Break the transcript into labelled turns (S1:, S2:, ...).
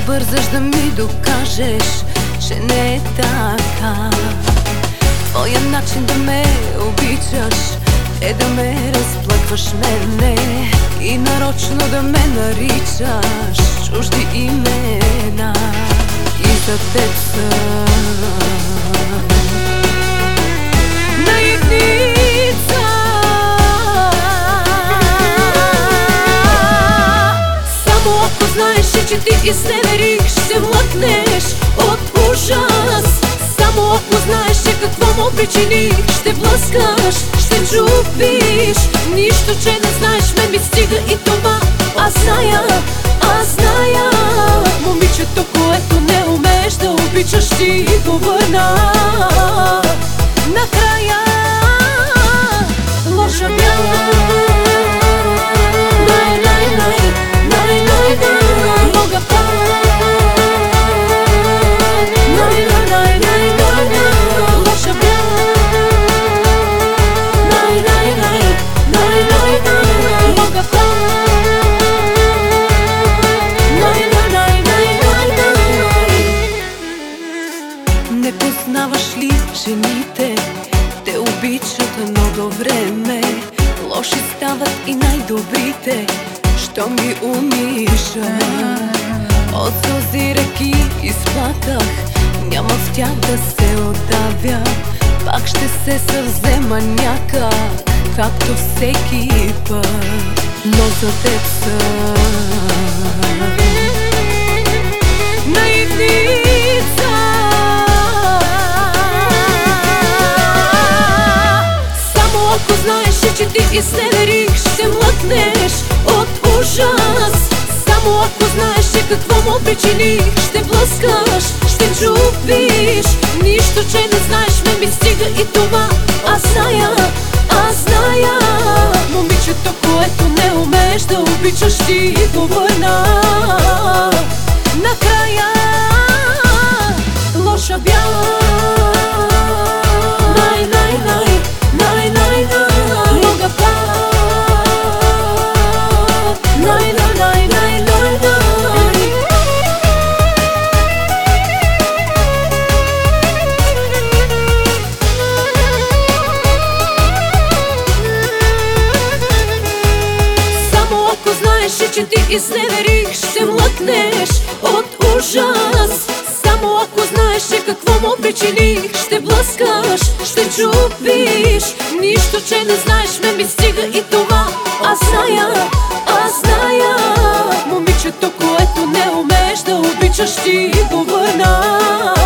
S1: бързаш да ми докажеш, че не е така. Твоя начин да ме обичаш е да ме разплакваш мене и нарочно да ме наричаш чужди имена. И за теб съм наивница. Само ако знаеш, че ти изневерих, ще млъкнеш от ужас. Само ако знаеш, че какво му причиних, ще блъскаш, ще чупиш. Нищо, че не знаеш, ме ми стига и това. Аз зная, момичето, което не умееш да обичаш, ти го върна. Накрая лоша бяла. Не познаваш ли жените? Те обичат много време. Лоши стават и най-добрите, щом ги умиша. От сълзи реки изплаках, няма в тях да се отдавя. Пак ще се съвзема някак, както всеки път. Но за теб съм наивница. Само ако знаеш, че ти изневерих, ще млъкнеш от ужас. Само ако знаеш, че какво му причиних, ще блъскаш, ще чупиш. Нищо, че не знаеш, ме ми стига и това. Аз зная, момичето, което не умееш да обичаш, ти го върна. Накрая лоша бяла. Че ти изневерих, ще млъкнеш от ужас. Само ако знаеш, че какво му причиних, ще блъскаш, ще чупиш. Нищо, че не знаеш, ме ми стига и това. Аз зная, момичето, което не умееш да обичаш, ти го върна.